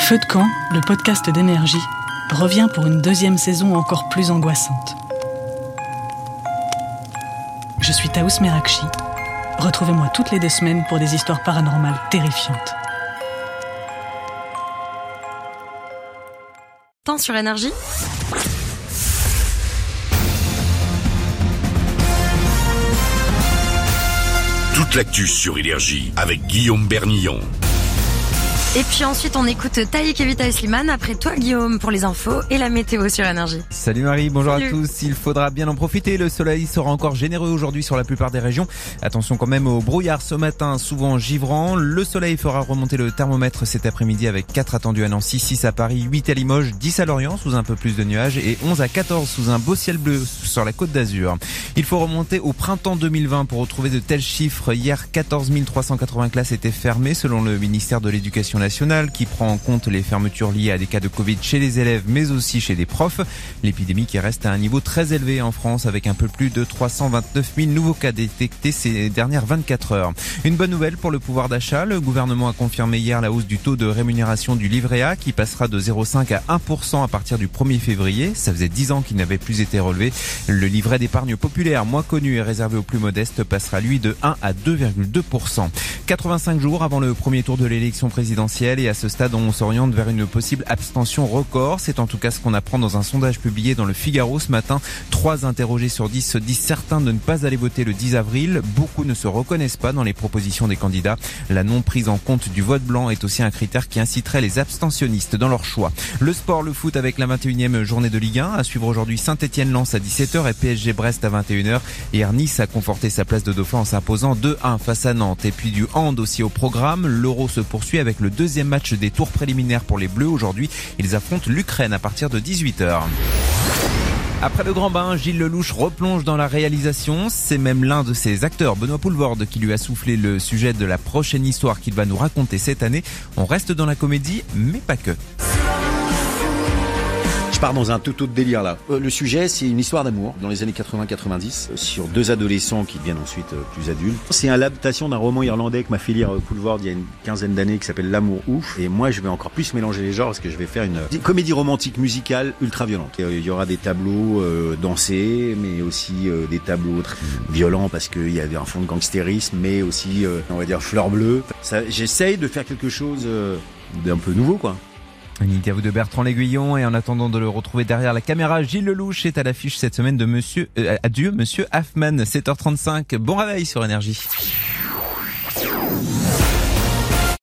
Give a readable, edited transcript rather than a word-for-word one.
Feu de camp, le podcast d'énergie, revient pour une deuxième saison encore plus angoissante. Je suis Taous Merakchi. Retrouvez-moi toutes les 2 semaines pour des histoires paranormales terrifiantes. Temps sur énergie. Toute l'actu sur Énergie avec Guillaume Bernillon. Et puis ensuite on écoute Taïk et Vita Slimane. Après toi Guillaume pour les infos et la météo sur énergie. Salut Marie, bonjour Salut. à tous. Il faudra bien en profiter. Le soleil sera encore généreux aujourd'hui sur la plupart des régions. Attention quand même au brouillard ce matin, souvent givrant. Le soleil fera remonter le thermomètre cet après-midi avec 4 attendus à Nancy, 6 à Paris, 8 à Limoges, 10 à Lorient sous un peu plus de nuages et 11 à 14 sous un beau ciel bleu sur la Côte d'Azur. Il faut remonter au printemps 2020 pour retrouver de tels chiffres. Hier, 14 380 classes étaient fermées selon le ministère de l'Éducation nationale qui prend en compte les fermetures liées à des cas de Covid chez les élèves mais aussi chez des profs. L'épidémie qui reste à un niveau très élevé en France avec un peu plus de 329 000 nouveaux cas détectés ces dernières 24 heures. Une bonne nouvelle pour le pouvoir d'achat. Le gouvernement a confirmé hier la hausse du taux de rémunération du livret A qui passera de 0,5 à 1% à partir du 1er février. Ça faisait 10 ans qu'il n'avait plus été relevé. Le livret d'épargne populaire, moins connu et réservé aux plus modestes, passera lui de 1 à 2,2%. 85 jours avant le premier tour de l'élection présidentielle et à ce stade on s'oriente vers une possible abstention record. C'est en tout cas ce qu'on apprend dans un sondage publié dans le Figaro ce matin. 3 interrogés sur 10 se disent certains de ne pas aller voter le 10 avril. Beaucoup ne se reconnaissent pas dans les propositions des candidats. La non prise en compte du vote blanc est aussi un critère qui inciterait les abstentionnistes dans leur choix. Le sport, le foot avec la 21e journée de Ligue 1. À suivre aujourd'hui Saint-Etienne-Lens à 17h et PSG-Brest à 21h. Hier, Nice a conforté sa place de dauphin en s'imposant 2-1 face à Nantes. Et puis du hand aussi au programme. L'Euro se poursuit avec le deuxième match des tours préliminaires pour les Bleus. Aujourd'hui, ils affrontent l'Ukraine à partir de 18h. Après le grand bain, Gilles Lelouch replonge dans la réalisation. C'est même l'un de ses acteurs, Benoît Poelvoorde, qui lui a soufflé le sujet de la prochaine histoire qu'il va nous raconter cette année. On reste dans la comédie, mais pas que. Je pars dans un tout autre délire là. Le sujet, c'est une histoire d'amour dans les années 80-90 sur 2 adolescents qui deviennent ensuite plus adultes. C'est l'adaptation d'un roman irlandais que m'a fait lire Poelvoorde il y a une quinzaine d'années qui s'appelle L'amour ouf. Et moi, je vais encore plus mélanger les genres parce que je vais faire une comédie romantique musicale ultra violente. Il y aura des tableaux dansés, mais aussi des tableaux violents parce qu'il y avait un fond de gangstérisme, mais aussi, on va dire, fleur bleue. J'essaye de faire quelque chose d'un peu nouveau, quoi. Une interview de Bertrand L'Aiguillon et en attendant de le retrouver derrière la caméra, Gilles Lelouch est à l'affiche cette semaine de Adieu Monsieur Hoffman, 7h35. Bon réveil sur Énergie.